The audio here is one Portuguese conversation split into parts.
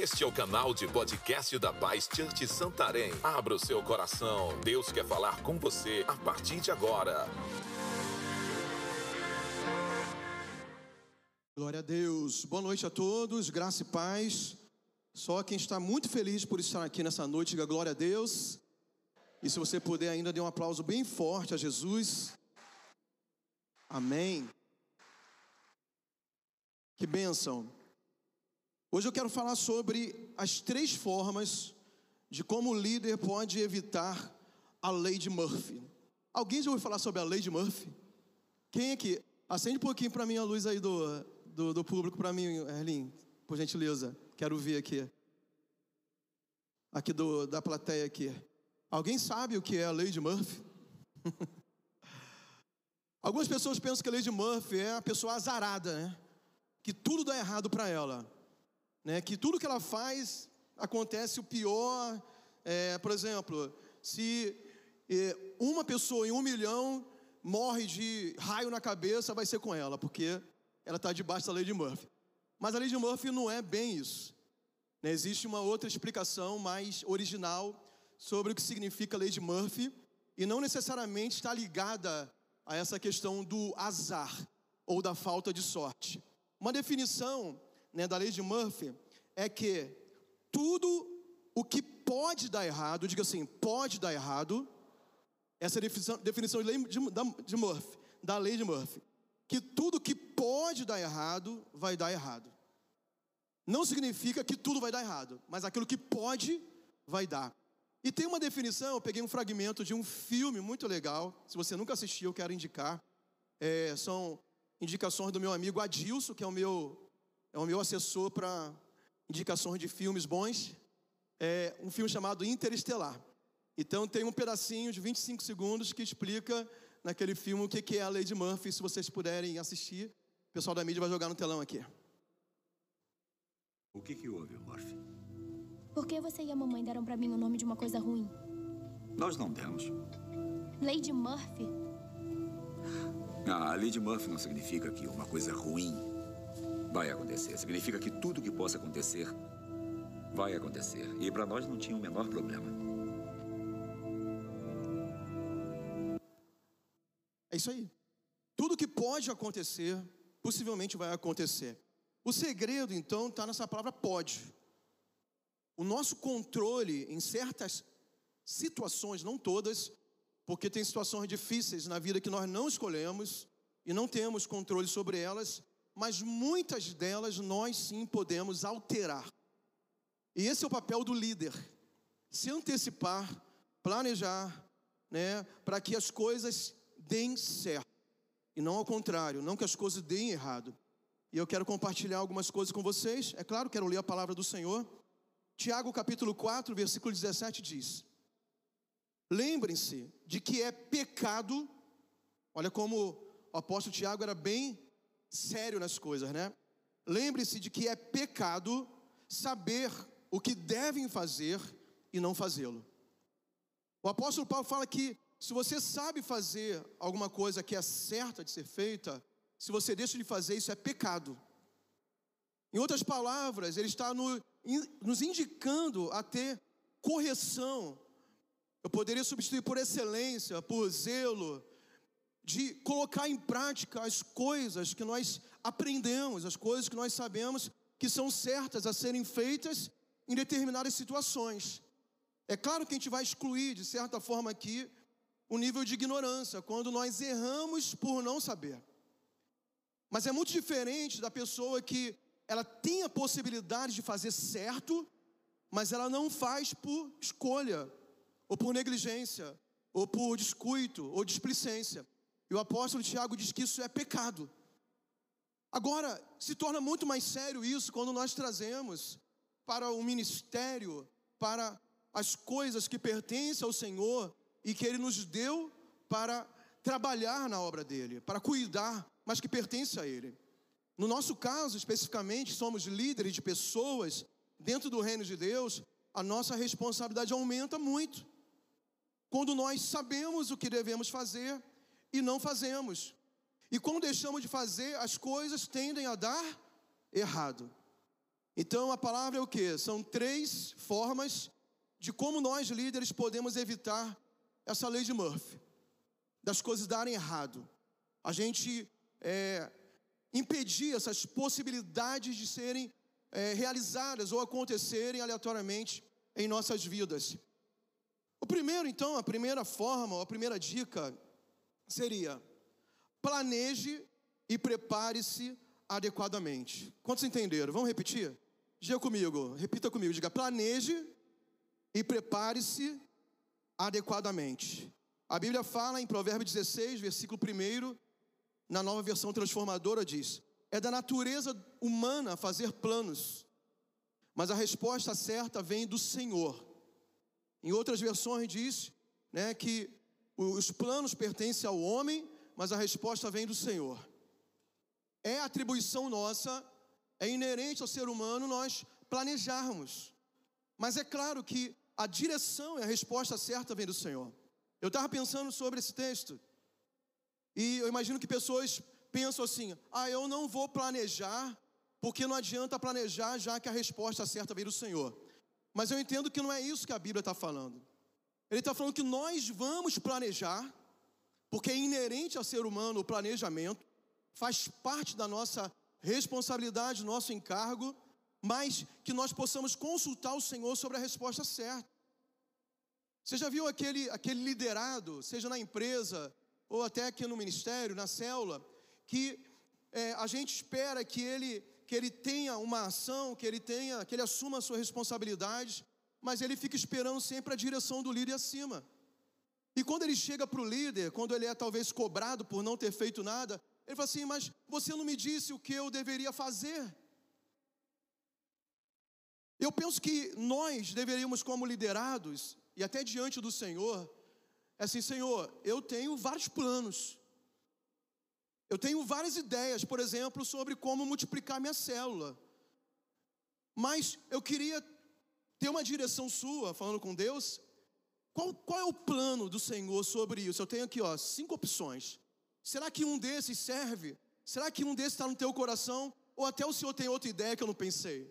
Este é o canal de podcast da Paz Church Santarém. Abra o seu coração. Deus quer falar com você a partir de agora. Glória a Deus. Boa noite a todos. Graça e paz. Só quem está muito feliz por estar aqui nessa noite, diga glória a Deus. E se você puder ainda, dê um aplauso bem forte a Jesus. Amém. Que bênção. Hoje eu quero falar sobre as 3 formas de como o líder pode evitar a lei de Murphy. Alguém já ouviu falar sobre a lei de Murphy? Quem aqui? Acende um pouquinho para mim a luz aí do público para mim, Erlin, por gentileza. Quero ver aqui. Aqui da plateia aqui. Alguém sabe o que é a lei de Murphy? Algumas pessoas pensam que a lei de Murphy é a pessoa azarada, né? Que tudo dá errado para ela. Né, que tudo que ela faz acontece o pior. Por exemplo, se uma pessoa em 1 milhão morre de raio na cabeça, vai ser com ela, porque ela está debaixo da lei de Murphy. Mas a lei de Murphy não é bem isso. Né, existe uma outra explicação mais original sobre o que significa a lei de Murphy, e não necessariamente está ligada a essa questão do azar ou da falta de sorte. Uma definição, né, da lei de Murphy é que tudo o que pode dar errado, diga assim, pode dar errado, essa definição de Murphy, da lei de Murphy, que tudo que pode dar errado, vai dar errado. Não significa que tudo vai dar errado, mas aquilo que pode, vai dar. E tem uma definição, eu peguei um fragmento de um filme muito legal, se você nunca assistiu, eu quero indicar, são indicações do meu amigo Adilson, que é o meu assessor para indicações de filmes bons. É um filme chamado Interestelar. Então tem um pedacinho de 25 segundos que explica naquele filme o que é a lei de Murphy. Se vocês puderem assistir, o pessoal da mídia vai jogar no telão aqui. O que houve, Murphy? Por que você e a mamãe deram para mim o nome de uma coisa ruim? Nós não demos. Lei de Murphy? A lei de Murphy não significa que uma coisa ruim vai acontecer. Significa que tudo que possa acontecer, vai acontecer. E para nós não tinha o menor problema. É isso aí. Tudo que pode acontecer, possivelmente vai acontecer. O segredo, então, está nessa palavra pode. O nosso controle em certas situações, não todas, porque tem situações difíceis na vida que nós não escolhemos e não temos controle sobre elas, mas muitas delas nós sim podemos alterar. E esse é o papel do líder, se antecipar, planejar, né, para que as coisas deem certo, e não ao contrário, não que as coisas deem errado. E eu quero compartilhar algumas coisas com vocês, é claro, quero ler a palavra do Senhor. Tiago capítulo 4, versículo 17 diz: lembrem-se de que é pecado. Olha como o apóstolo Tiago era bem sério nas coisas, né? Lembre-se de que é pecado saber o que devem fazer e não fazê-lo. O apóstolo Paulo fala que se você sabe fazer alguma coisa que é certa de ser feita, se você deixa de fazer, isso é pecado. Em outras palavras, ele está nos indicando a ter correção. Eu poderia substituir por excelência, por zelo, de colocar em prática as coisas que nós aprendemos, as coisas que nós sabemos que são certas a serem feitas em determinadas situações. É claro que a gente vai excluir, de certa forma aqui, o nível de ignorância, quando nós erramos por não saber. Mas é muito diferente da pessoa que ela tem a possibilidade de fazer certo, mas ela não faz por escolha, ou por negligência, ou por descuido, ou displicência. E o apóstolo Tiago diz que isso é pecado. Agora, se torna muito mais sério isso quando nós trazemos para o ministério, para as coisas que pertencem ao Senhor e que Ele nos deu para trabalhar na obra dEle, para cuidar, mas que pertence a Ele. No nosso caso, especificamente, somos líderes de pessoas dentro do reino de Deus, a nossa responsabilidade aumenta muito. Quando nós sabemos o que devemos fazer e não fazemos. E quando deixamos de fazer, as coisas tendem a dar errado. Então, a palavra é o quê? São 3 formas de como nós, líderes, podemos evitar essa lei de Murphy, das coisas darem errado. A gente impedir essas possibilidades de serem realizadas ou acontecerem aleatoriamente em nossas vidas. O primeiro, então, a primeira forma, ou a primeira dica seria: planeje e prepare-se adequadamente. Quantos entenderam? Vamos repetir? Diga comigo, repita comigo, diga: planeje e prepare-se adequadamente. A Bíblia fala em Provérbios 16, versículo 1, na Nova Versão Transformadora, diz: é da natureza humana fazer planos, mas a resposta certa vem do Senhor. Em outras versões diz, que os planos pertencem ao homem, mas a resposta vem do Senhor. É atribuição nossa, é inerente ao ser humano nós planejarmos. Mas é claro que a direção e a resposta certa vem do Senhor. Eu estava pensando sobre esse texto, e eu imagino que pessoas pensam assim: eu não vou planejar, porque não adianta planejar, já que a resposta certa vem do Senhor. Mas eu entendo que não é isso que a Bíblia está falando. Ele está falando que nós vamos planejar, porque é inerente ao ser humano o planejamento, faz parte da nossa responsabilidade, nosso encargo, mas que nós possamos consultar o Senhor sobre a resposta certa. Você já viu aquele liderado, seja na empresa, ou até aqui no ministério, na célula, que a gente espera que ele tenha uma ação, que ele assuma a sua responsabilidade, mas ele fica esperando sempre a direção do líder acima. E quando ele chega para o líder, quando ele é talvez cobrado por não ter feito nada, ele fala assim: mas você não me disse o que eu deveria fazer? Eu penso que nós deveríamos, como liderados, e até diante do Senhor, assim: Senhor, eu tenho vários planos, eu tenho várias ideias, por exemplo, sobre como multiplicar minha célula, mas eu queria ter uma direção sua, falando com Deus. Qual é o plano do Senhor sobre isso? Eu tenho aqui 5 opções. Será que um desses serve? Será que um desses está no teu coração? Ou até o Senhor tem outra ideia que eu não pensei?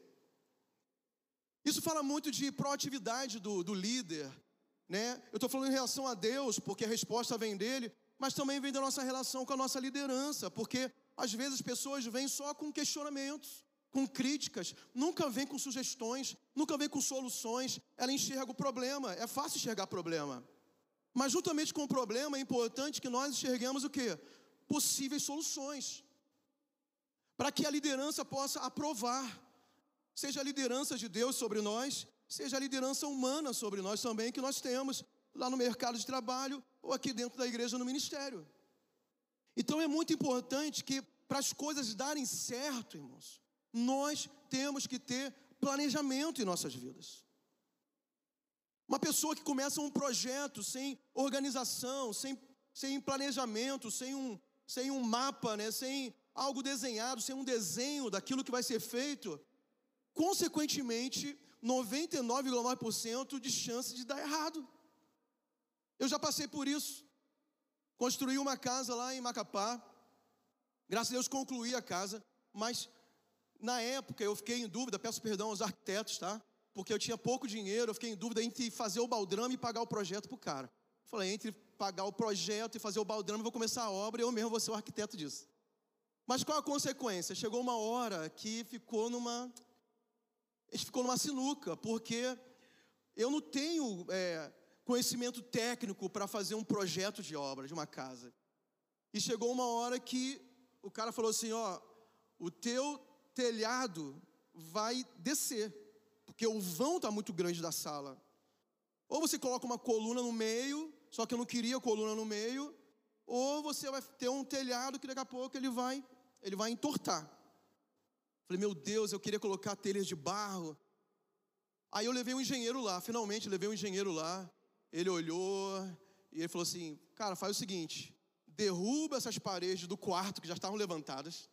Isso fala muito de proatividade do líder, Eu estou falando em relação a Deus, porque a resposta vem dele, mas também vem da nossa relação com a nossa liderança, porque às vezes as pessoas vêm só com questionamentos, com críticas, nunca vêm com sugestões, nunca vêm com soluções. Ela enxerga o problema, é fácil enxergar problema, mas juntamente com o problema é importante que nós enxerguemos o quê? Possíveis soluções, para que a liderança possa aprovar, seja a liderança de Deus sobre nós, seja a liderança humana sobre nós também, que nós temos lá no mercado de trabalho, ou aqui dentro da igreja no ministério. Então é muito importante que, para as coisas darem certo, irmãos, nós temos que ter planejamento em nossas vidas. Uma pessoa que começa um projeto sem organização, sem planejamento, sem um mapa, sem algo desenhado, sem um desenho daquilo que vai ser feito, consequentemente, 99,9% de chance de dar errado. Eu já passei por isso. Construí uma casa lá em Macapá. Graças a Deus concluí a casa, mas na época eu fiquei em dúvida, peço perdão aos arquitetos, tá? Porque eu tinha pouco dinheiro, eu fiquei em dúvida entre fazer o baldrame e pagar o projeto para o cara. Falei, entre pagar o projeto e fazer o baldrame, eu vou começar a obra e eu mesmo vou ser o arquiteto disso. Mas qual a consequência? Chegou uma hora que a gente ficou numa sinuca, porque eu não tenho conhecimento técnico para fazer um projeto de obra de uma casa. E chegou uma hora que o cara falou assim: o teu telhado vai descer, porque o vão está muito grande da sala. Ou você coloca uma coluna no meio, só que eu não queria coluna no meio, ou você vai ter um telhado que daqui a pouco ele vai entortar. Falei, meu Deus, eu queria colocar telhas de barro. Aí eu levei um engenheiro lá, finalmente levei um engenheiro lá. Ele olhou e ele falou assim: cara, faz o seguinte, derruba essas paredes do quarto que já estavam levantadas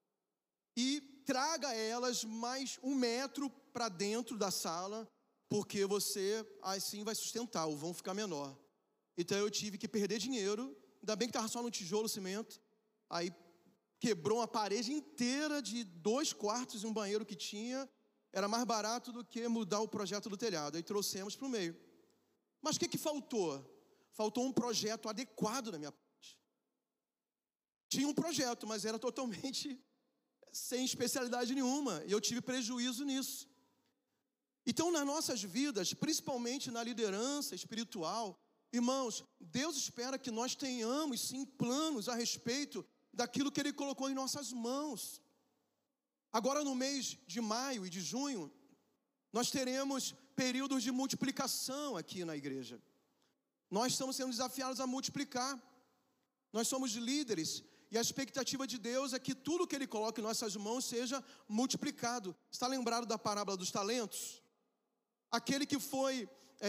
e traga elas mais 1 metro para dentro da sala, porque você assim vai sustentar, o vão ficar menor. Então eu tive que perder dinheiro, ainda bem que estava só no tijolo, cimento. Aí quebrou uma parede inteira de 2 quartos e um banheiro que tinha, era mais barato do que mudar o projeto do telhado. Aí trouxemos para o meio. Mas o que faltou? Faltou um projeto adequado na minha parte. Tinha um projeto, mas era totalmente sem especialidade nenhuma. E eu tive prejuízo nisso. Então, nas nossas vidas, principalmente na liderança espiritual, irmãos, Deus espera que nós tenhamos, sim, planos a respeito daquilo que Ele colocou em nossas mãos. Agora, no mês de maio e de junho, nós teremos períodos de multiplicação aqui na igreja. Nós estamos sendo desafiados a multiplicar. Nós somos líderes e a expectativa de Deus é que tudo que Ele coloca em nossas mãos seja multiplicado. Está lembrado da parábola dos talentos? Aquele que foi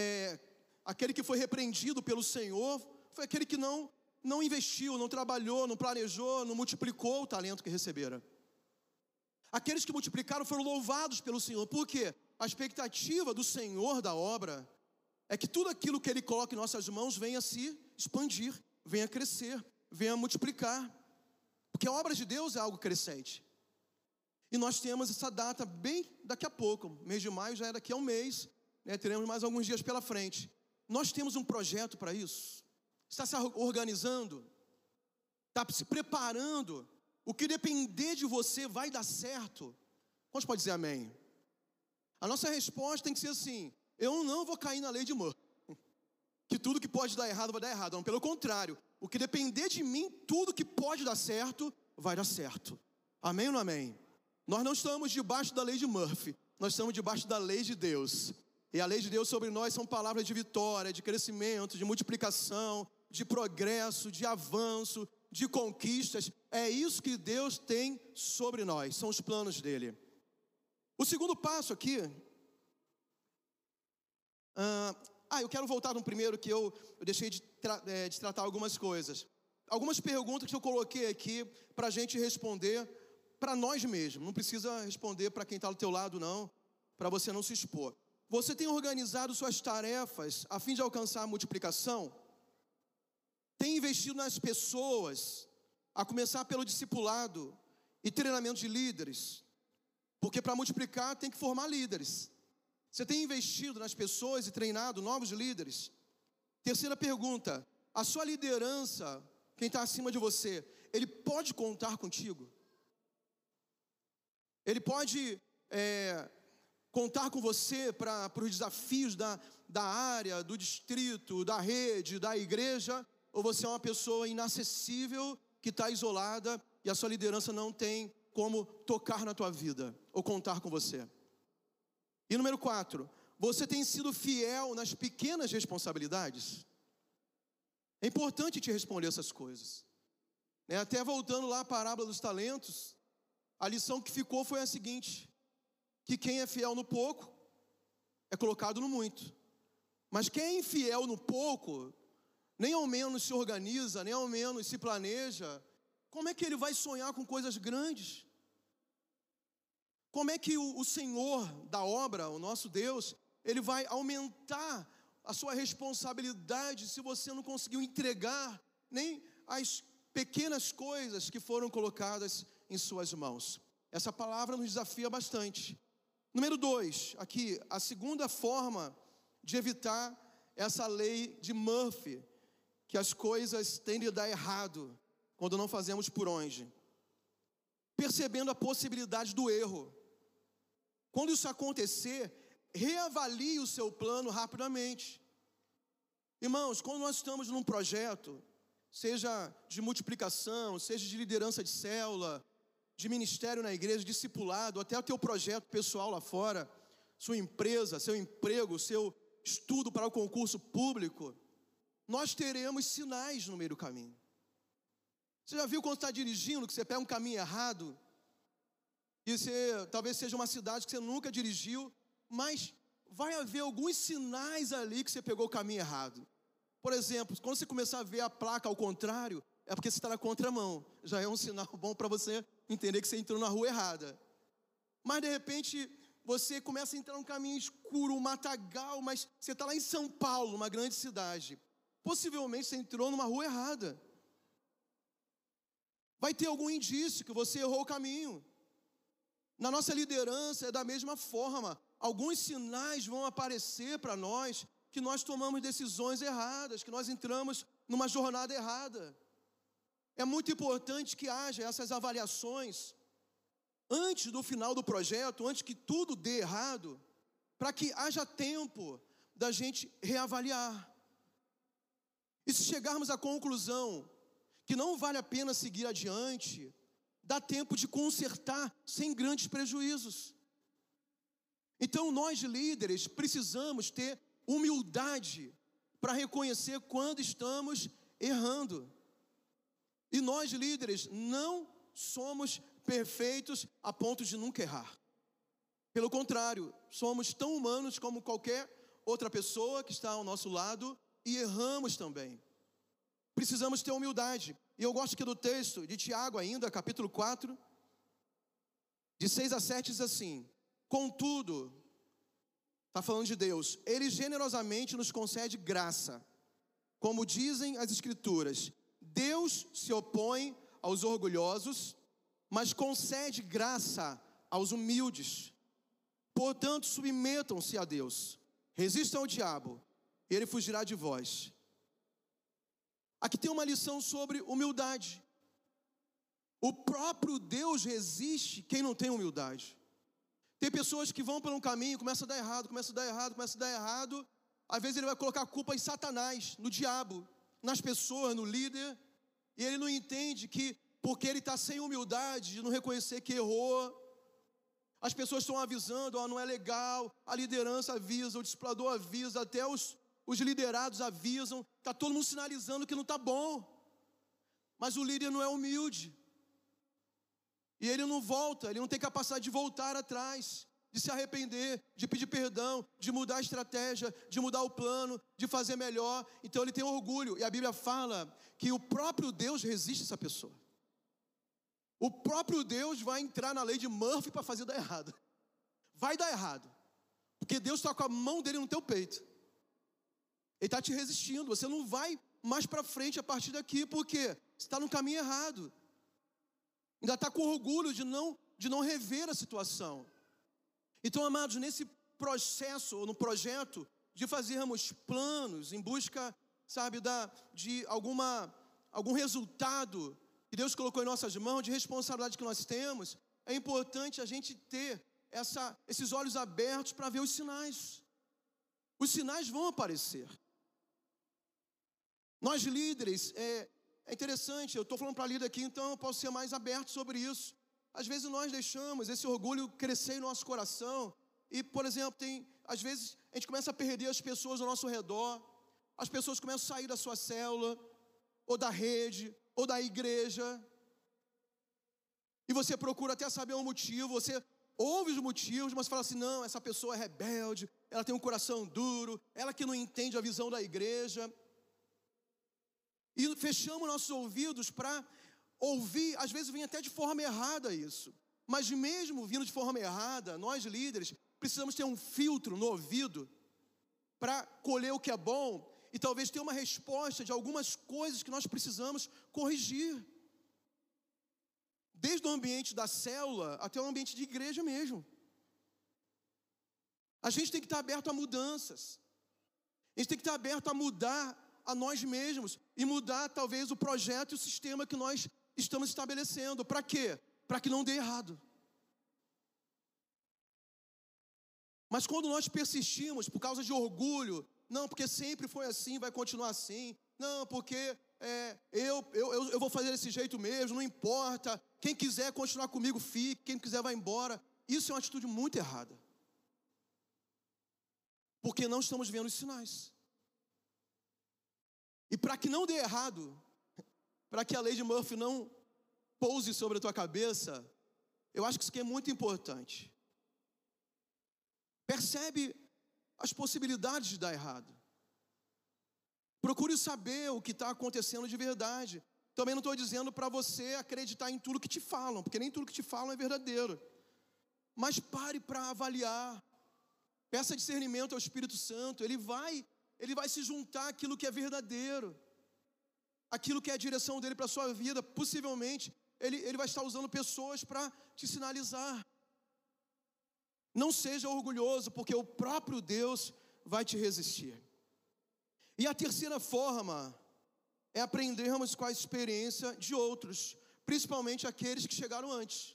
repreendido pelo Senhor foi aquele que não investiu, não trabalhou, não planejou, não multiplicou o talento que recebera. Aqueles que multiplicaram foram louvados pelo Senhor. Por quê? A expectativa do Senhor da obra é que tudo aquilo que Ele coloca em nossas mãos venha se expandir, venha crescer, venha multiplicar. Porque a obra de Deus é algo crescente. E nós temos essa data bem daqui a pouco. Mês de maio já é daqui a um mês, né? Teremos mais alguns dias pela frente. Nós temos um projeto para isso. Está se organizando, está se preparando. O que depender de você vai dar certo. Quantos pode dizer amém? A nossa resposta tem que ser assim: eu não vou cair na lei de Murphy, que tudo que pode dar errado vai dar errado. Não, pelo contrário, o que depender de mim, tudo que pode dar certo, vai dar certo. Amém ou não amém? Nós não estamos debaixo da lei de Murphy, nós estamos debaixo da lei de Deus. E a lei de Deus sobre nós são palavras de vitória, de crescimento, de multiplicação, de progresso, de avanço, de conquistas. É isso que Deus tem sobre nós, são os planos dele. O segundo passo aqui, eu quero voltar no primeiro, que eu deixei de tratar algumas coisas. Algumas perguntas que eu coloquei aqui para a gente responder para nós mesmos. Não precisa responder para quem está do teu lado, não, para você não se expor. Você tem organizado suas tarefas a fim de alcançar a multiplicação? Tem investido nas pessoas, a começar pelo discipulado e treinamento de líderes? Porque para multiplicar tem que formar líderes. Você tem investido nas pessoas e treinado novos líderes? Terceira pergunta: a sua liderança, quem está acima de você, ele pode contar contigo? Ele pode contar com você para os desafios da área, do distrito, da rede, da igreja? Ou você é uma pessoa inacessível, que está isolada e a sua liderança não tem como tocar na tua vida ou contar com você? E número 4, você tem sido fiel nas pequenas responsabilidades? É importante te responder essas coisas. Até voltando lá à parábola dos talentos, a lição que ficou foi a seguinte: que quem é fiel no pouco é colocado no muito. Mas quem é infiel no pouco, nem ao menos se organiza, nem ao menos se planeja, como é que ele vai sonhar com coisas grandes? Como é que o Senhor da obra, o nosso Deus, Ele vai aumentar a sua responsabilidade se você não conseguiu entregar nem as pequenas coisas que foram colocadas em suas mãos? Essa palavra nos desafia bastante. Número 2, aqui, a segunda forma de evitar essa lei de Murphy, que as coisas tendem a dar errado quando não fazemos por onde. Percebendo a possibilidade do erro. Quando isso acontecer, reavalie o seu plano rapidamente. Irmãos, quando nós estamos num projeto, seja de multiplicação, seja de liderança de célula, de ministério na igreja, discipulado, até o teu projeto pessoal lá fora, sua empresa, seu emprego, seu estudo para o concurso público, nós teremos sinais no meio do caminho. Você já viu quando está dirigindo, que você pega um caminho errado, e você, talvez seja uma cidade que você nunca dirigiu, mas vai haver alguns sinais ali que você pegou o caminho errado. Por exemplo, quando você começar a ver a placa ao contrário, é porque você está na contramão. Já é um sinal bom para você entender que você entrou na rua errada. Mas de repente, você começa a entrar num caminho escuro, um matagal, mas você está lá em São Paulo, uma grande cidade. Possivelmente você entrou numa rua errada. Vai ter algum indício que você errou o caminho. Na nossa liderança é da mesma forma. Alguns sinais vão aparecer para nós que nós tomamos decisões erradas, que nós entramos numa jornada errada. É muito importante que haja essas avaliações antes do final do projeto, antes que tudo dê errado, para que haja tempo da gente reavaliar. E se chegarmos à conclusão que não vale a pena seguir adiante, dá tempo de consertar sem grandes prejuízos. Então nós líderes precisamos ter humildade para reconhecer quando estamos errando. E nós líderes não somos perfeitos a ponto de nunca errar. Pelo contrário, somos tão humanos como qualquer outra pessoa que está ao nosso lado e erramos também. Precisamos ter humildade. E eu gosto aqui do texto de Tiago ainda, capítulo 4, de 6 a 7, diz assim: contudo, está falando de Deus, Ele generosamente nos concede graça. Como dizem as Escrituras, Deus se opõe aos orgulhosos, mas concede graça aos humildes. Portanto, submetam-se a Deus. Resistam ao diabo, ele fugirá de vós. Aqui tem uma lição sobre humildade. O próprio Deus resiste quem não tem humildade. Tem pessoas que vão por um caminho, começa a dar errado, começa a dar errado, começa a dar errado. Às vezes ele vai colocar a culpa em Satanás, no diabo, nas pessoas, no líder. E ele não entende que, porque ele está sem humildade, de não reconhecer que errou. As pessoas estão avisando, não é legal. A liderança avisa, o discipulador avisa, até os liderados avisam. Está todo mundo sinalizando que não está bom. Mas o líder não é humilde. E ele não volta, ele não tem capacidade de voltar atrás, de se arrepender, de pedir perdão, de mudar a estratégia, de mudar o plano, de fazer melhor. Então ele tem orgulho. E a Bíblia fala que o próprio Deus resiste a essa pessoa. O próprio Deus vai entrar na lei de Murphy para fazer dar errado. Vai dar errado. Porque Deus está com a mão dele no teu peito. Ele está te resistindo. Você não vai mais para frente a partir daqui. Por quê? Você está no caminho errado. Ainda está com orgulho de não rever a situação. Então, amados, nesse processo, ou no projeto, de fazermos planos em busca, sabe, de algum resultado que Deus colocou em nossas mãos, de responsabilidade que nós temos, é importante a gente ter esses olhos abertos para ver os sinais. Os sinais vão aparecer. Nós líderes, é interessante, eu estou falando para líder aqui, então eu posso ser mais aberto sobre isso. Às vezes nós deixamos esse orgulho crescer em nosso coração e, por exemplo, às vezes a gente começa a perder as pessoas ao nosso redor, as pessoas começam a sair da sua célula, ou da rede, ou da igreja, e você procura até saber o motivo, você ouve os motivos, mas fala assim, não, essa pessoa é rebelde, ela tem um coração duro, ela que não entende a visão da igreja. E fechamos nossos ouvidos para ouvir, às vezes vem até de forma errada isso. Mas mesmo vindo de forma errada, nós líderes precisamos ter um filtro no ouvido para colher o que é bom e talvez ter uma resposta de algumas coisas que nós precisamos corrigir. Desde o ambiente da célula até o ambiente de igreja mesmo. A gente tem que estar aberto a mudanças. A gente tem que estar aberto a mudar a nós mesmos e mudar talvez o projeto e o sistema que nós estamos estabelecendo. Para quê? Para que não dê errado. Mas quando nós persistimos por causa de orgulho, não, porque sempre foi assim, vai continuar assim, não, porque eu vou fazer desse jeito mesmo, não importa, quem quiser continuar comigo fique, quem quiser vai embora. Isso é uma atitude muito errada. Porque não estamos vendo os sinais. E para que não dê errado, para que a lei de Murphy não pouse sobre a tua cabeça, eu acho que isso aqui é muito importante. Percebe as possibilidades de dar errado. Procure saber o que está acontecendo de verdade. Também não estou dizendo para você acreditar em tudo que te falam, porque nem tudo que te falam é verdadeiro. Mas pare para avaliar. Peça discernimento ao Espírito Santo. Ele vai se juntar àquilo que é verdadeiro, aquilo que é a direção dele para a sua vida. Possivelmente, ele vai estar usando pessoas para te sinalizar. Não seja orgulhoso, porque o próprio Deus vai te resistir. E a terceira forma é aprendermos com a experiência de outros, principalmente aqueles que chegaram antes.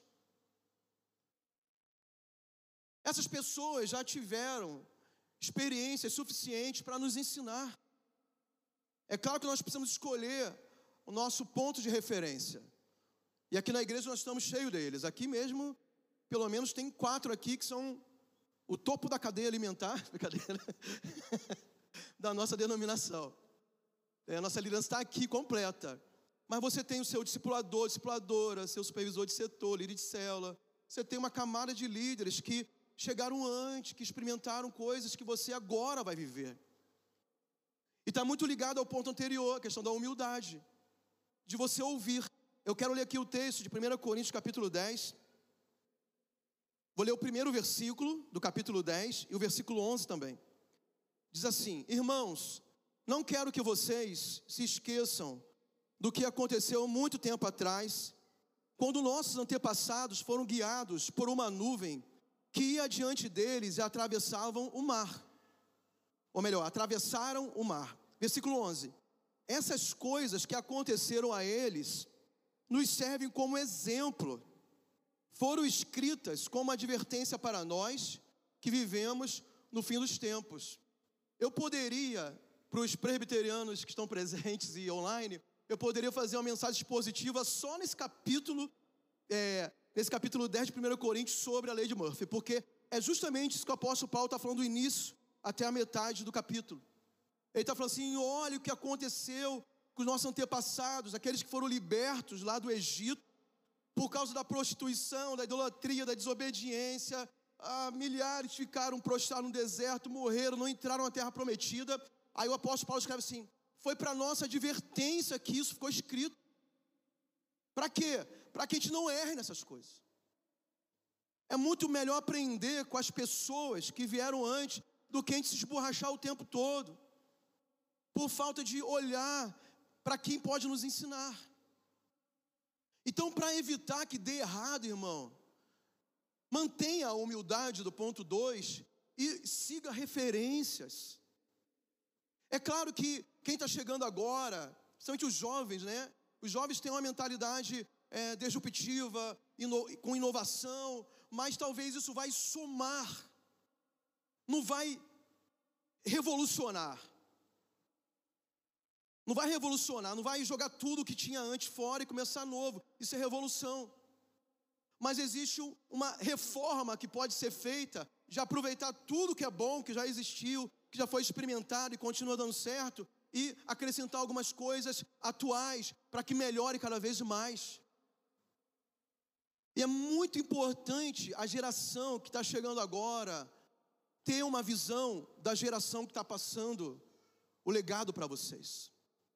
Essas pessoas já tiveram experiências suficientes para nos ensinar. É claro que nós precisamos escolher o nosso ponto de referência. E aqui na igreja nós estamos cheios deles. Aqui mesmo, pelo menos tem 4 aqui que são o topo da cadeia alimentar, brincadeira, da nossa denominação. A nossa liderança está aqui completa. Mas você tem o seu discipulador, discipuladora, seu supervisor de setor, líder de célula. Você tem uma camada de líderes que chegaram antes, que experimentaram coisas que você agora vai viver. E está muito ligado ao ponto anterior, a questão da humildade, de você ouvir. Eu quero ler aqui o texto de 1 Coríntios capítulo 10. Vou ler o primeiro versículo do capítulo 10 e o versículo 11 também. Diz assim: irmãos, não quero que vocês se esqueçam do que aconteceu muito tempo atrás, quando nossos antepassados foram guiados por uma nuvem que ia diante deles e atravessavam o mar. Ou melhor, atravessaram o mar. Versículo 11. Essas coisas que aconteceram a eles nos servem como exemplo. Foram escritas como advertência para nós que vivemos no fim dos tempos. Eu poderia, para os presbiterianos que estão presentes e online, eu poderia fazer uma mensagem expositiva só nesse capítulo 10 de 1 Coríntios sobre a lei de Murphy, porque é justamente isso que o apóstolo Paulo está falando do início até a metade do capítulo. Ele está falando assim: olha o que aconteceu com os nossos antepassados, aqueles que foram libertos lá do Egito, por causa da prostituição, da idolatria, da desobediência. Milhares ficaram prostrados no deserto, morreram, não entraram na terra prometida. Aí o apóstolo Paulo escreve assim: foi para nossa advertência que isso ficou escrito. Para quê? Para que a gente não erre nessas coisas. É muito melhor aprender com as pessoas que vieram antes do que a gente se esborrachar o tempo todo, por falta de olhar para quem pode nos ensinar. Então, para evitar que dê errado, irmão, mantenha a humildade do ponto 2 e siga referências. É claro que quem está chegando agora, principalmente os jovens, né? Os jovens têm uma mentalidade disruptiva, com inovação, mas talvez isso vai somar, não vai revolucionar. Não vai revolucionar, não vai jogar tudo que tinha antes fora e começar novo. Isso é revolução. Mas existe uma reforma que pode ser feita, de aproveitar tudo que é bom, que já existiu, que já foi experimentado e continua dando certo, e acrescentar algumas coisas atuais para que melhore cada vez mais. E é muito importante a geração que está chegando agora ter uma visão da geração que está passando o legado para vocês.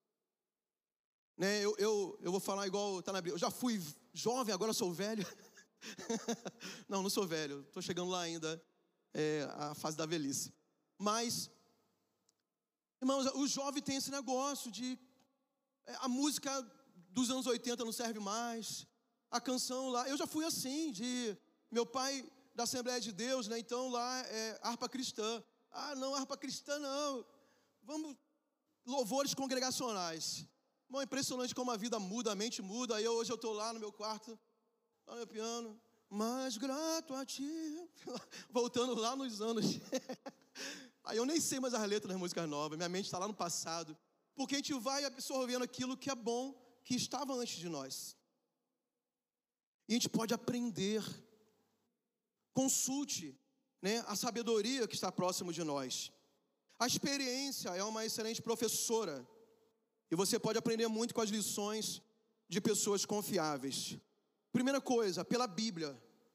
Né, eu vou falar igual está na Bíblia. Eu já fui jovem, agora sou velho. Não sou velho, estou chegando lá ainda, a fase da velhice. Mas, irmãos, o jovem tem esse negócio de a música dos anos 80 não serve mais, a canção lá, eu já fui assim, de meu pai da Assembleia de Deus, né? Então lá é harpa cristã. Não, harpa cristã não, vamos louvores congregacionais. Bom, é impressionante como a vida muda, a mente muda. Aí hoje eu estou lá no meu quarto, lá no meu piano, mais grato a ti, voltando lá nos anos. Aí eu nem sei mais as letras das músicas novas, minha mente está lá no passado, porque a gente vai absorvendo aquilo que é bom, que estava antes de nós. E a gente pode aprender. Consulte, né, a sabedoria que está próximo de nós. A experiência é uma excelente professora. E você pode aprender muito com as lições de pessoas confiáveis. Primeira coisa, pela Bíblia.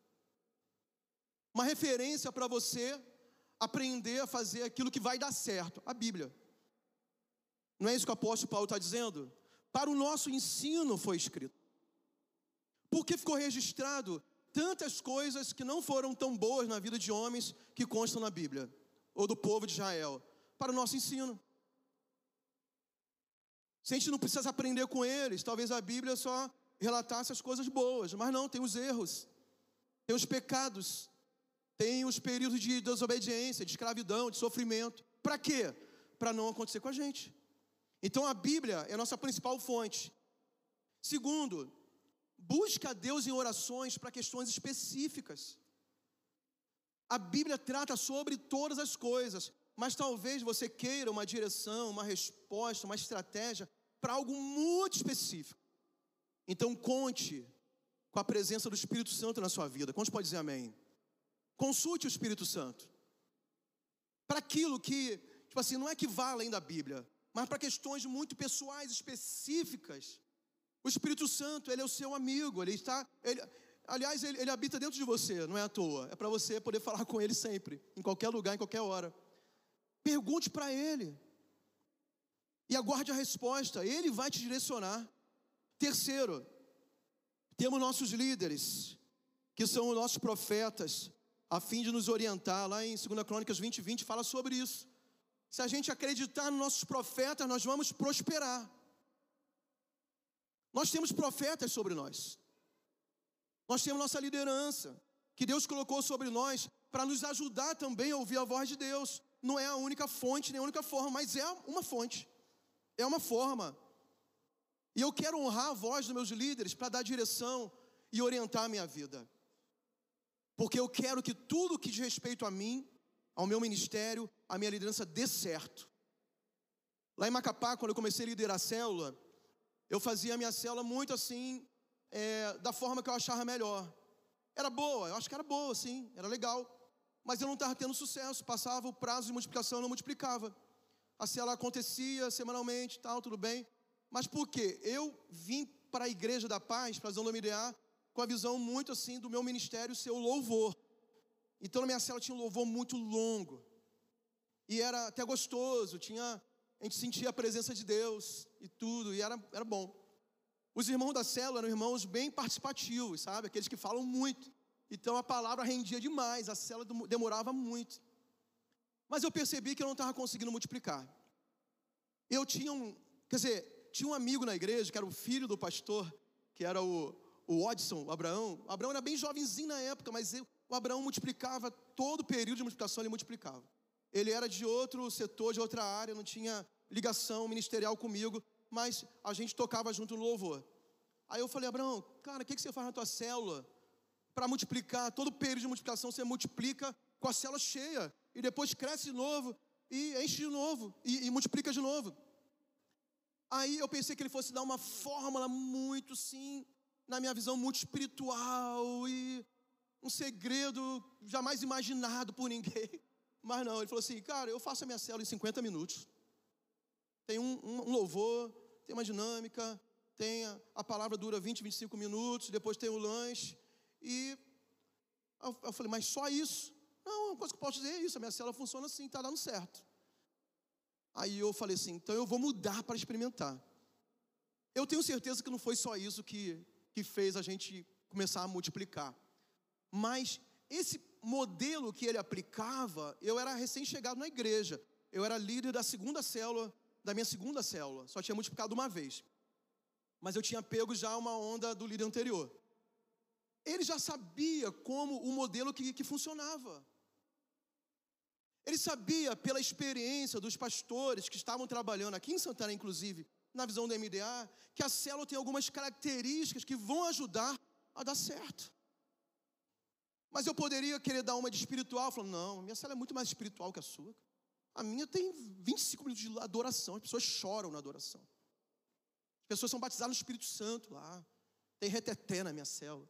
Uma referência para você aprender a fazer aquilo que vai dar certo. A Bíblia. Não é isso que o apóstolo Paulo está dizendo? Para o nosso ensino foi escrito. Porque ficou registrado tantas coisas que não foram tão boas na vida de homens que constam na Bíblia. Ou do povo de Israel. Para o nosso ensino. Se a gente não precisa aprender com eles, talvez a Bíblia só relatasse as coisas boas. Mas não, tem os erros, tem os pecados. tem os períodos de desobediência, de escravidão, de sofrimento. Para quê? Para não acontecer com a gente. Então a Bíblia é a nossa principal fonte. Segundo, busca a Deus em orações para questões específicas. A Bíblia trata sobre todas as coisas, mas talvez você queira uma direção, uma resposta, uma estratégia para algo muito específico. Então conte com a presença do Espírito Santo na sua vida. Quantos podem dizer amém? Consulte o Espírito Santo. Para aquilo que, tipo assim, não é que vá além da Bíblia, mas para questões muito pessoais, específicas. O Espírito Santo, ele é o seu amigo, ele habita dentro de você, não é à toa. É para você poder falar com ele sempre, em qualquer lugar, em qualquer hora. Pergunte para ele. E aguarde a resposta, ele vai te direcionar. Terceiro, temos nossos líderes, que são os nossos profetas, a fim de nos orientar. Lá em 2 Crônicas 20:20 fala sobre isso. Se a gente acreditar nos nossos profetas, nós vamos prosperar. Nós temos profetas sobre nós. Nós temos nossa liderança, que Deus colocou sobre nós, para nos ajudar também a ouvir a voz de Deus. Não é a única fonte, nem a única forma, mas é uma fonte. É uma forma. E eu quero honrar a voz dos meus líderes para dar direção e orientar a minha vida. Porque eu quero que tudo que diz respeito a mim, ao meu ministério, a minha liderança dê certo. Lá em Macapá, quando eu comecei a liderar a célula, eu fazia a minha célula muito assim, da forma que eu achava melhor. Era boa, eu acho que era boa, sim, era legal. Mas eu não estava tendo sucesso, passava o prazo de multiplicação, eu não multiplicava. A célula acontecia semanalmente, tal, tudo bem. Mas por quê? Eu vim para a Igreja da Paz, para a Visão do MDA, com a visão muito assim do meu ministério ser o louvor. Então na minha célula tinha um louvor muito longo. E era até gostoso, a gente sentia a presença de Deus e tudo, e era bom. Os irmãos da célula eram irmãos bem participativos, sabe? Aqueles que falam muito. Então a palavra rendia demais, a célula demorava muito. Mas eu percebi que eu não estava conseguindo multiplicar. Eu tinha um amigo na igreja, que era o filho do pastor, que era o Odson, o Abraão. O Abraão era bem jovenzinho na época, mas o Abraão multiplicava, todo o período de multiplicação ele multiplicava. Ele era de outro setor, de outra área, não tinha ligação ministerial comigo, mas a gente tocava junto no louvor. Aí eu falei, Abraão, cara, o que você faz na tua célula para multiplicar? Todo período de multiplicação você multiplica com a célula cheia, e depois cresce de novo, e enche de novo, e multiplica de novo. Aí eu pensei que ele fosse dar uma fórmula muito, sim, na minha visão, muito espiritual, e um segredo jamais imaginado por ninguém. Mas não, ele falou assim, cara, eu faço a minha célula em 50 minutos. Tem um louvor, tem uma dinâmica, a palavra dura 20, 25 minutos, depois tem o lanche. E eu falei, mas só isso? Não, uma coisa que eu posso dizer é isso, a minha célula funciona assim, está dando certo. Aí eu falei assim, então eu vou mudar para experimentar. Eu tenho certeza que não foi só isso que fez a gente começar a multiplicar. Mas esse modelo que ele aplicava, eu era recém-chegado na igreja. Eu era líder da minha segunda célula. Só tinha multiplicado uma vez. Mas eu tinha pego já uma onda do líder anterior. Ele já sabia como o modelo que funcionava. Ele sabia, pela experiência dos pastores que estavam trabalhando aqui em Santarém, inclusive, na visão do MDA, que a célula tem algumas características que vão ajudar a dar certo. Mas eu poderia querer dar uma de espiritual, falando, não, minha célula é muito mais espiritual que a sua. A minha tem 25 minutos de adoração, as pessoas choram na adoração. As pessoas são batizadas no Espírito Santo lá. Tem reteté na minha célula.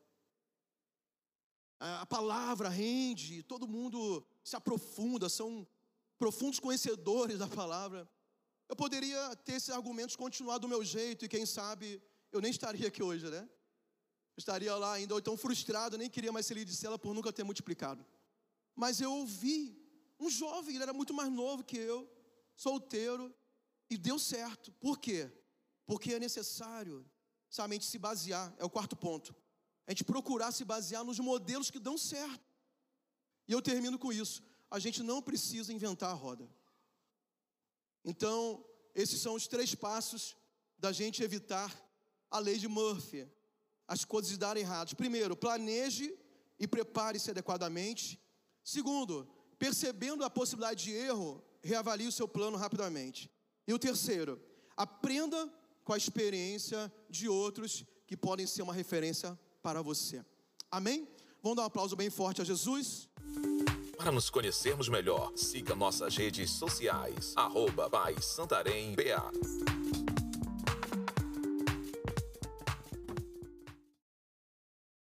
A palavra rende, todo mundo se aprofunda, são profundos conhecedores da palavra. Eu poderia ter esses argumentos, continuar do meu jeito, e quem sabe eu nem estaria aqui hoje, né? Eu estaria lá ainda, ou então frustrado, nem queria mais ser líder de célula por nunca ter multiplicado. Mas eu ouvi um jovem, ele era muito mais novo que eu, solteiro, e deu certo. Por quê? Porque é necessário, sabe, a gente se basear, é o quarto ponto. A gente procurar se basear nos modelos que dão certo. E eu termino com isso. A gente não precisa inventar a roda. Então, esses são os 3 passos da gente evitar a lei de Murphy. As coisas darem errado. Primeiro, planeje e prepare-se adequadamente. Segundo, percebendo a possibilidade de erro, reavalie o seu plano rapidamente. E o terceiro, aprenda com a experiência de outros que podem ser uma referência para você. Amém? Vamos dar um aplauso bem forte a Jesus. Para nos conhecermos melhor, siga nossas redes sociais, @PaisSantarém BA.